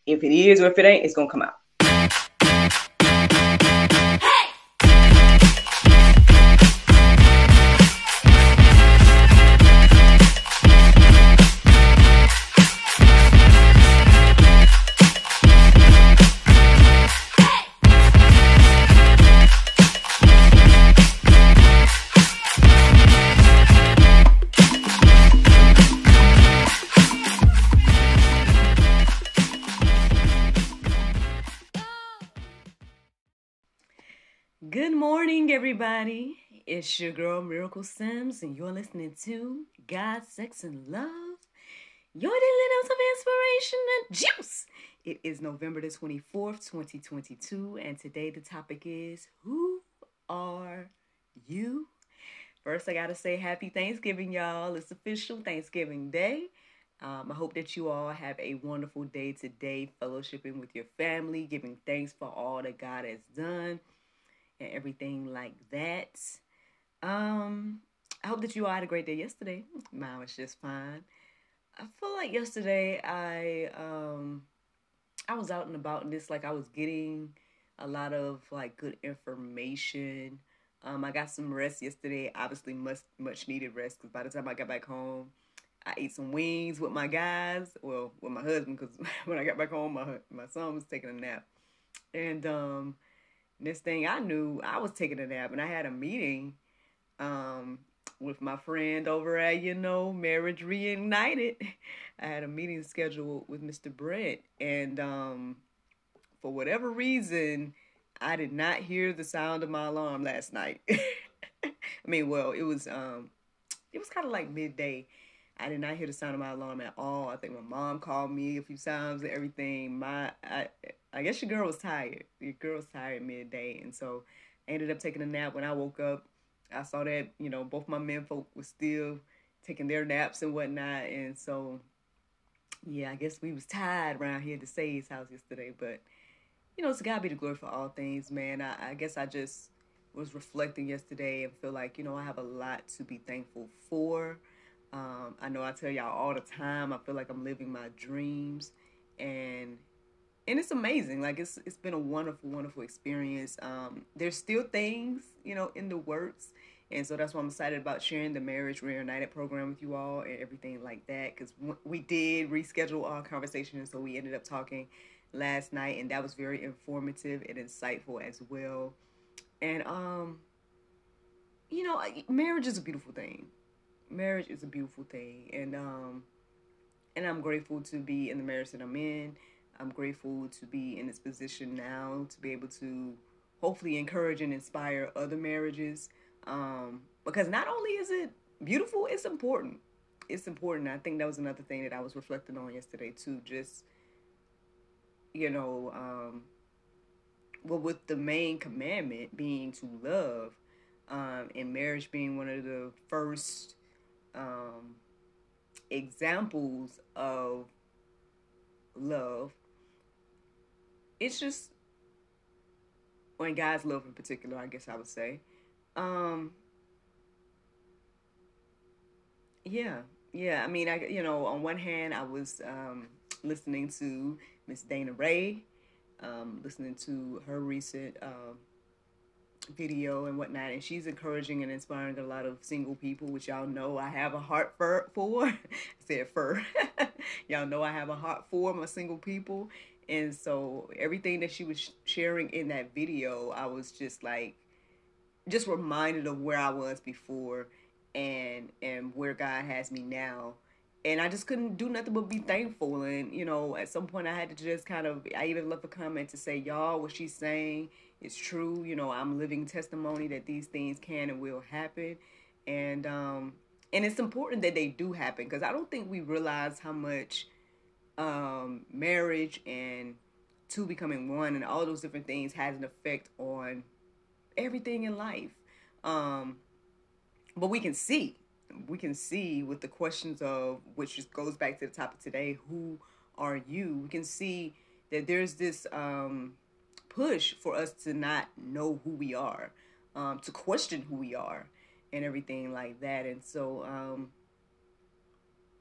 If it is or if it ain't, it's gonna come out. Good morning, everybody. It's your girl, Miracle Sims, and you're listening to God, Sex, and Love, your daily dose of inspiration and juice. It is November the 24th, 2022, and today the topic is, who are you? First, I gotta say happy Thanksgiving, y'all. It's official Thanksgiving Day. I hope that you all have a wonderful day today, fellowshipping with your family, giving thanks for all that God has done and everything like that. I hope that you all had a great day yesterday. Mine was just fine. I feel like yesterday I was out and about, and this, like, I was getting a lot of like good information. I got some rest yesterday, obviously much needed rest, because by the time I got back home, I ate some wings with my guys, well, with my husband, because when I got back home, my son was taking a nap, and next thing I knew, I was taking a nap, and I had a meeting with my friend over at, Marriage Reignited. I had a meeting scheduled with Mr. Brent, and for whatever reason, I did not hear the sound of my alarm last night. I mean, well, it was kind of like midday. I did not hear the sound of my alarm at all. I think my mom called me a few times and everything. I guess your girl was tired. Your girl was tired midday, and so I ended up taking a nap. When I woke up, I saw that, both my men folk were still taking their naps and whatnot, and so, yeah, I guess we was tired around here at the Sage house yesterday, but, to God be the glory for all things, man. I guess I just was reflecting yesterday and feel like, I have a lot to be thankful for. I know I tell y'all all the time, I feel like I'm living my dreams, and it's amazing. Like, it's been a wonderful, wonderful experience. There's still things, in the works, and so that's why I'm excited about sharing the Marriage Reunited program with you all and everything like that, because we did reschedule our conversation, and so we ended up talking last night, and that was very informative and insightful as well. And marriage is a beautiful thing. Marriage is a beautiful thing, and I'm grateful to be in the marriage that I'm in. I'm grateful to be in this position now to be able to hopefully encourage and inspire other marriages, because not only is it beautiful, it's important. It's important. I think that was another thing that I was reflecting on yesterday too. Just, well, with the main commandment being to love, and marriage being one of the first examples of love. It's just, when God's love in particular, I guess I would say. Yeah. I mean, on one hand, I was listening to Miss Dana Ray, listening to her recent video and whatnot, and she's encouraging and inspiring a lot of single people, which y'all know I have a heart for. I said fur. Y'all know I have a heart for my single people, and so everything that she was sharing in that video, I was just reminded of where I was before, and where God has me now. And I just couldn't do nothing but be thankful. And, at some point I had to just I even left a comment to say, y'all, what she's saying is true. I'm living testimony that these things can and will happen. And it's important that they do happen, because I don't think we realize how much marriage and two becoming one and all those different things has an effect on everything in life. But we can see with the questions of, which just goes back to the topic today, who are you? We can see that there's this push for us to not know who we are, to question who we are and everything like that. And so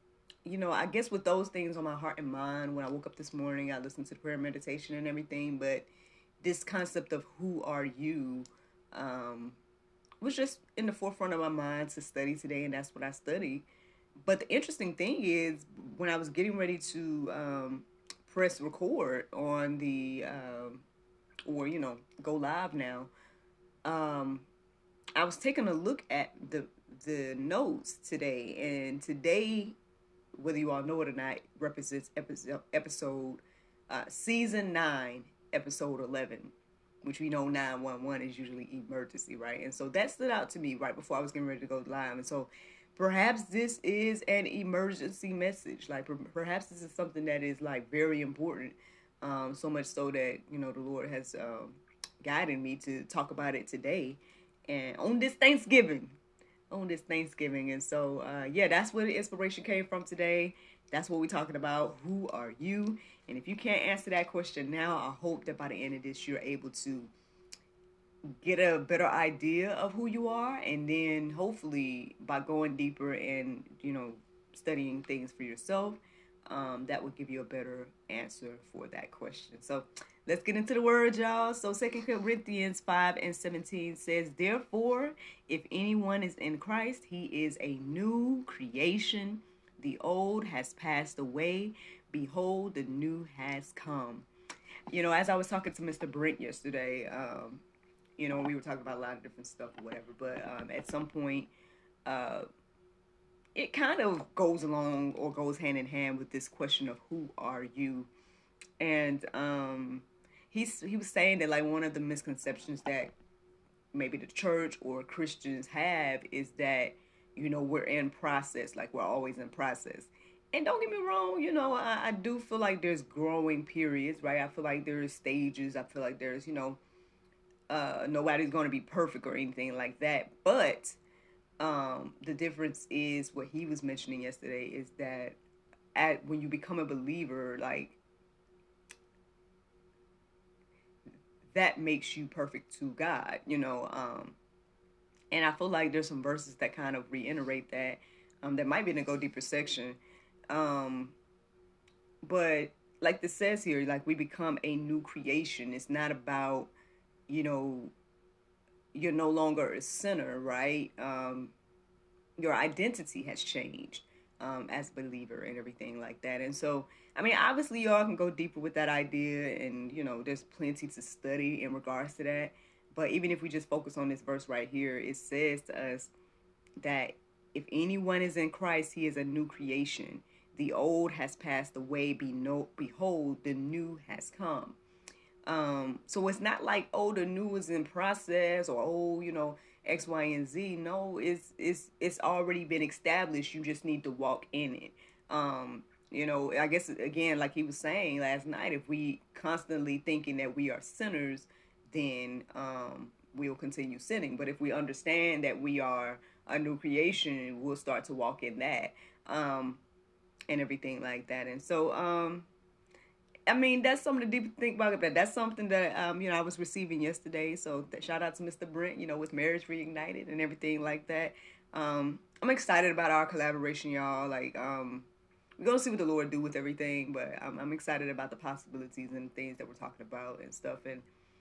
I guess with those things on my heart and mind, when I woke up this morning, I listened to the prayer meditation and everything. But this concept of who are you um, was just in the forefront of my mind to study today, and that's what I studied. But the interesting thing is, when I was getting ready to press record on the, or go live now, um, I was taking a look at the notes today, and today, whether you all know it or not, represents episode season 9, episode 11, which we know 911 is usually emergency, right? And so that stood out to me right before I was getting ready to go live. And so perhaps this is an emergency message. Like perhaps this is something that is like very important. So much so that the Lord has guided me to talk about it today, and on this Thanksgiving. And so yeah, that's where the inspiration came from today. That's what we're talking about. Who are you? And if you can't answer that question now, I hope that by the end of this you're able to get a better idea of who you are, and then hopefully by going deeper and studying things for yourself, that will give you a better answer for that question. So let's get into the word, y'all. So 2 Corinthians 5:17 says, therefore, if anyone is in Christ, he is a new creation. The old has passed away. Behold, the new has come. As I was talking to Mr. Brent yesterday, we were talking about a lot of different stuff or whatever, but at some point, it kind of goes along or goes hand in hand with this question of who are you. And he was saying that like one of the misconceptions that maybe the church or Christians have is that we're in process, like we're always in process. And don't get me wrong, I do feel like there's growing periods, right? I feel like there's stages. I feel like there's nobody's going to be perfect or anything like that. But the difference is what he was mentioning yesterday is that when you become a believer, like that makes you perfect to God, and I feel like there's some verses that kind of reiterate that, that might be in a go deeper section. But like this says here, like we become a new creation. It's not about, you're no longer a sinner, right? Your identity has changed as a believer and everything like that. And so, I mean, obviously, y'all can go deeper with that idea, and there's plenty to study in regards to that. But even if we just focus on this verse right here, it says to us that if anyone is in Christ, he is a new creation. The old has passed away. Behold, the new has come. So it's not like, the new is in process, or X, Y, and Z. No, it's already been established. You just need to walk in it. I guess again, like he was saying last night, if we constantly thinking that we are sinners, then we'll continue sinning. But if we understand that we are a new creation, we'll start to walk in that, and everything like that. And so, I mean, that's something to think about. That's something that, I was receiving yesterday. So shout out to Mr. Brent, with Marriage Reignited and everything like that. I'm excited about our collaboration, y'all. Like, we're going to see what the Lord do with everything, but I'm excited about the possibilities and things that we're talking about and stuff. And,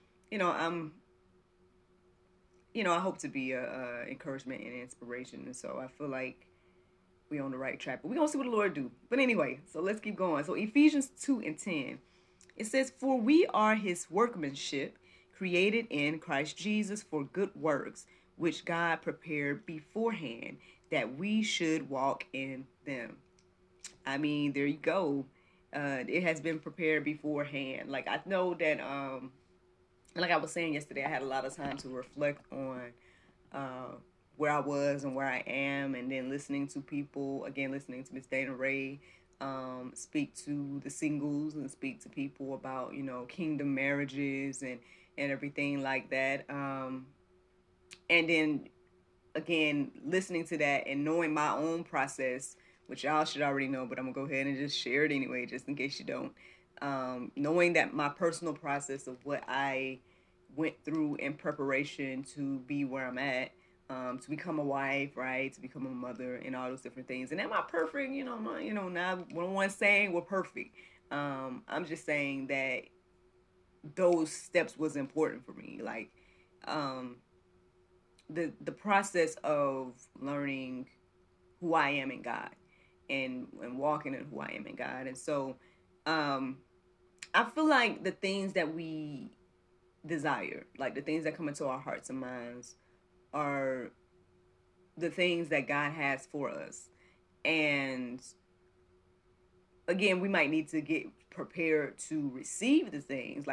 I hope to be a encouragement and inspiration. And so I feel like we on the right track, but we're going to see what the Lord do. But anyway, so let's keep going. So Ephesians 2:10, it says, for we are his workmanship, created in Christ Jesus for good works, which God prepared beforehand that we should walk in them. I mean, there you go. It has been prepared beforehand. Like, I know that, like I was saying yesterday, I had a lot of time to reflect on where I was and where I am, and then listening to people, again, listening to Miss Dana Ray speak to the singles and speak to people about, kingdom marriages and everything like that. And then, again, listening to that and knowing my own process, which y'all should already know, but I'm going to go ahead and just share it anyway, just in case you don't. Knowing that my personal process of what I went through in preparation to be where I'm at, to become a wife, right? To become a mother and all those different things. And am I perfect? Not one saying we're perfect. I'm just saying that those steps was important for me. Like, um, the process of learning who I am in God and walking in who I am in God. And so, um, I feel like the things that we desire, like the things that come into our hearts and minds, are the things that God has for us. And again, we might need to get prepared to receive the things,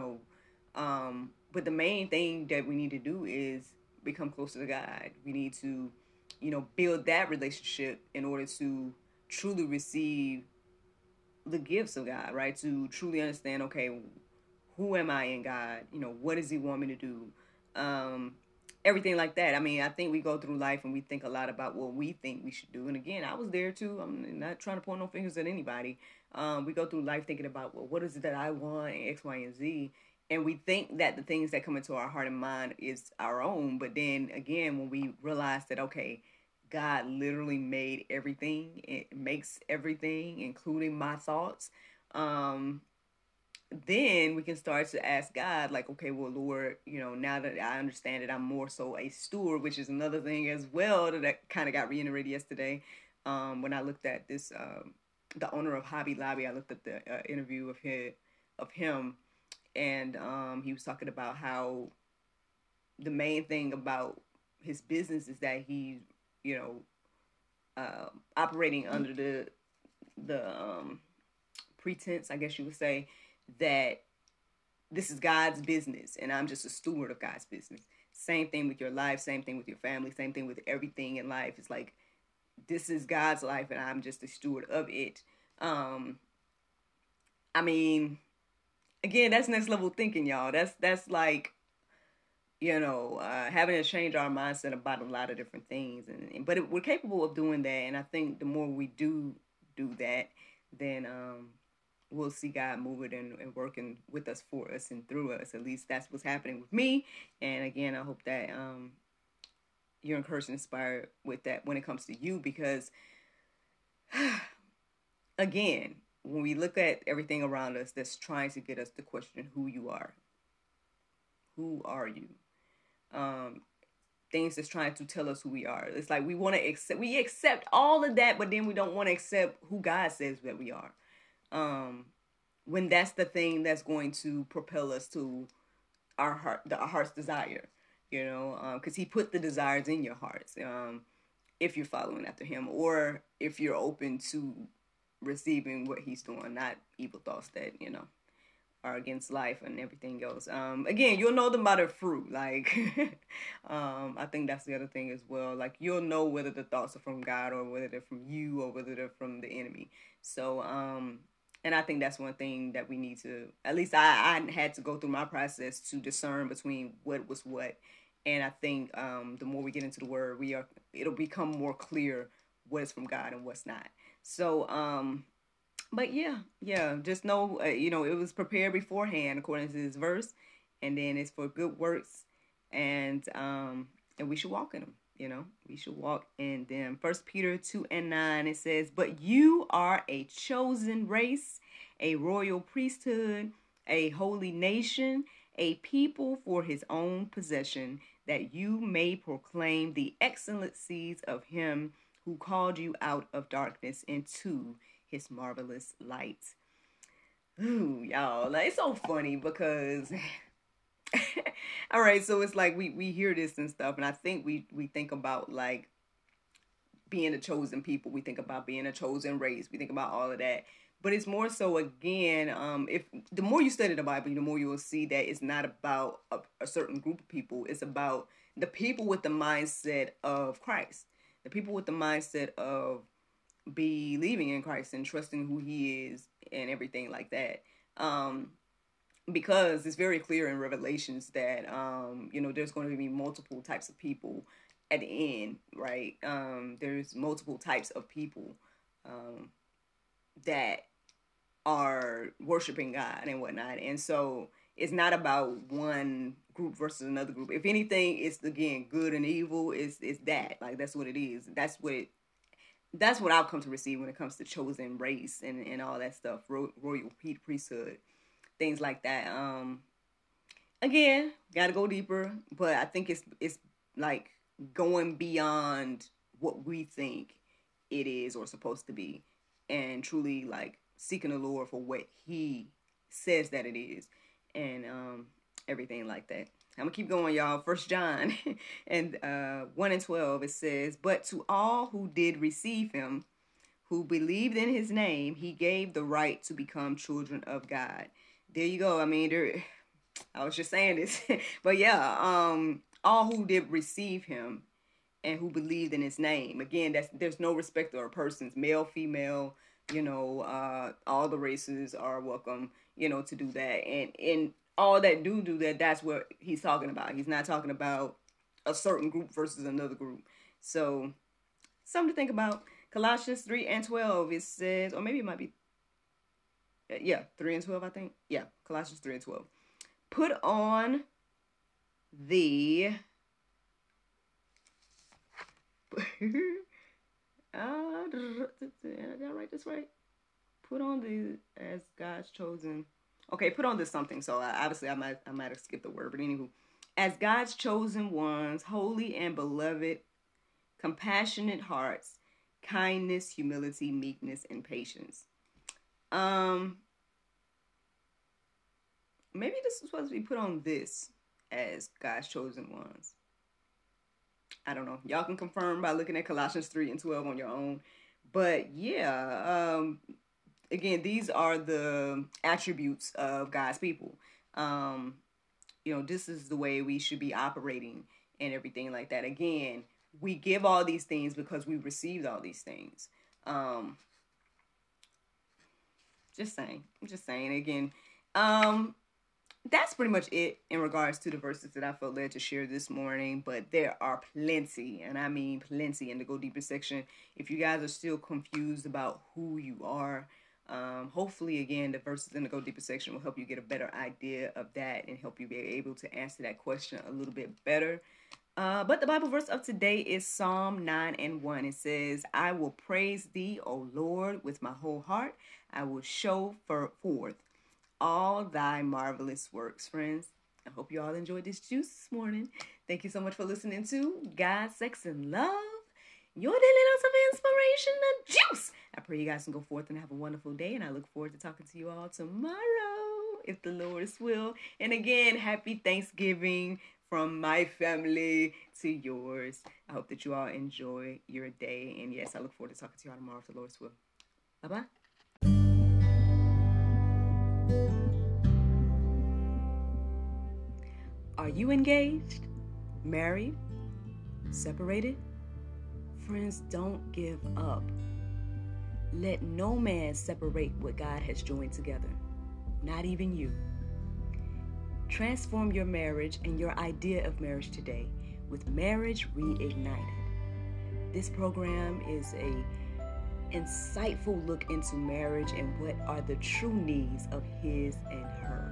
but the main thing that we need to do is become closer to God. We need to, build that relationship in order to truly receive the gifts of God, right? To truly understand, okay, who am I in God? What does He want me to do? Um, Everything like that. I mean, I think we go through life and we think a lot about what we think we should do. And again, I was there too. I'm not trying to point no fingers at anybody. We go through life thinking about, well, what is it that I want, and X, Y, and Z. And we think that the things that come into our heart and mind is our own. But then again, when we realize that, okay, God literally made everything, it makes everything, including my thoughts. Um, then we can start to ask God, like, okay, well, Lord, now that I understand that I'm more so a steward, which is another thing as well that kind of got reiterated yesterday. When I looked at this, the owner of Hobby Lobby, I looked at the interview of him, and he was talking about how the main thing about his business is that he's, you know, operating under the pretense, I guess you would say, that this is God's business and I'm just a steward of God's business. Same thing with your life, same thing with your family, same thing with everything in life. It's like, this is God's life and I'm just a steward of it. I mean, again, that's next level thinking, y'all. That's like, having to change our mindset about a lot of different things. But we're capable of doing that. And I think the more we do that, then we'll see God moving and working with us, for us, and through us. At least that's what's happening with me. And again, I hope that you're encouraged and inspired with that when it comes to you, because again, when we look at everything around us that's trying to get us to question who you are, who are you? Things that's trying to tell us who we are. It's like we accept all of that, but then we don't want to accept who God says that we are. When that's the thing that's going to propel us to our heart's desire, because He put the desires in your hearts. If you're following after Him, or if you're open to receiving what He's doing, not evil thoughts that are against life and everything else. Again, you'll know them by their fruit. Like, I think that's the other thing as well. Like, you'll know whether the thoughts are from God or whether they're from you or whether they're from the enemy. So, and I think that's one thing that we need to, at least I had to go through my process to discern between what was what. And I think the more we get into the word, it'll become more clear what is from God and what's not. So, but yeah, just know, it was prepared beforehand according to this verse, and then it's for good works, and we should walk in them. We should walk in them. 1 Peter 2:9, it says, "But you are a chosen race, a royal priesthood, a holy nation, a people for His own possession, that you may proclaim the excellencies of Him who called you out of darkness into His marvelous light." Ooh, y'all, like, it's so funny because all right, so it's like we hear this and stuff, and I think we think about, like, being a chosen people, we think about being a chosen race, we think about all of that. But it's more so, again, if the more you study the Bible, the more you will see that it's not about a certain group of people. It's about the people with the mindset of Christ, the people with the mindset of believing in Christ and trusting who He is and everything like that. Because it's very clear in Revelations that there's going to be multiple types of people at the end, right? There's multiple types of people that are worshiping God and whatnot. And so It's not about one group versus another group. If anything, it's again good and evil. It's that, like, that's what it is. That's what I've come to receive when it comes to chosen race and all that stuff, royal priesthood, things like that. Again, gotta go deeper, but I think it's like going beyond what we think it is or supposed to be, and truly like seeking the Lord for what He says that it is, and everything like that. I'm gonna keep going, y'all. 1 John and 1 and 12, it says, "But to all who did receive Him, who believed in His name, He gave the right to become children of God." There you go. I mean, I was just saying this, but yeah, all who did receive Him and who believed in His name. Again, there's no respect of persons, male, female. All the races are welcome. To do that, and all that do that. That's what He's talking about. He's not talking about a certain group versus another group. So, something to think about. Colossians 3 and 12. It says, or maybe it might be, 3 and 12. I think, Colossians 3 and 12. Put on the did I write this right? Put on the as God's chosen. Okay, put on this something. So obviously I might have skipped the word, but anywho, as God's chosen ones, holy and beloved, compassionate hearts, kindness, humility, meekness, and patience. Maybe this is supposed to be put on this as God's chosen ones. I don't know. Y'all can confirm by looking at Colossians 3 and 12 on your own. But yeah, again, these are the attributes of God's people. This is the way we should be operating and everything like that. Again, we give all these things because we received all these things. Just saying again. That's pretty much it in regards to the verses that I felt led to share this morning. But there are plenty, and I mean plenty, in the Go Deeper section. If you guys are still confused about who you are, hopefully, again, the verses in the Go Deeper section will help you get a better idea of that and help you be able to answer that question a little bit better. But the Bible verse of today is Psalm 9 and 1. It says, "I will praise thee, O Lord, with my whole heart. I will show forth all thy marvelous works." Friends, I hope you all enjoyed this juice this morning. Thank you so much for listening to God, Sex, and Love, your daily dose of inspiration and juice. I pray you guys can go forth and have a wonderful day, and I look forward to talking to you all tomorrow, if the Lord's will. And again, happy Thanksgiving from my family to yours. I hope that you all enjoy your day, and yes, I look forward to talking to you all tomorrow, if the Lord's will. Bye-bye. Are you engaged, married, separated? Friends, don't give up. Let no man separate what God has joined together, not even you. Transform your marriage and your idea of marriage today with Marriage Reignited. This program is an insightful look into marriage and what are the true needs of his and her.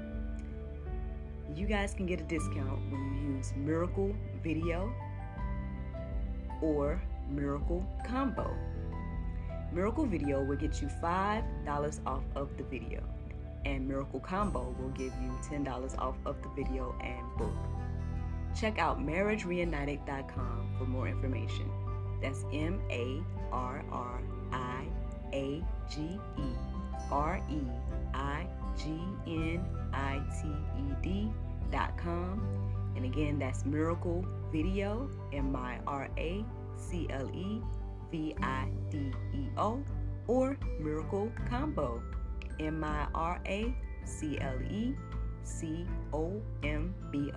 You guys can get a discount when you use Miracle Video or Miracle Combo. Miracle Video will get you $5 off of the video, and Miracle Combo will give you $10 off of the video and book. Check out marriagereignited.com for more information. That's MARRAGENITED.com. And again, that's Miracle Video, MIRACLEVIDEO, or Miracle Combo, MIRACLECOMBO.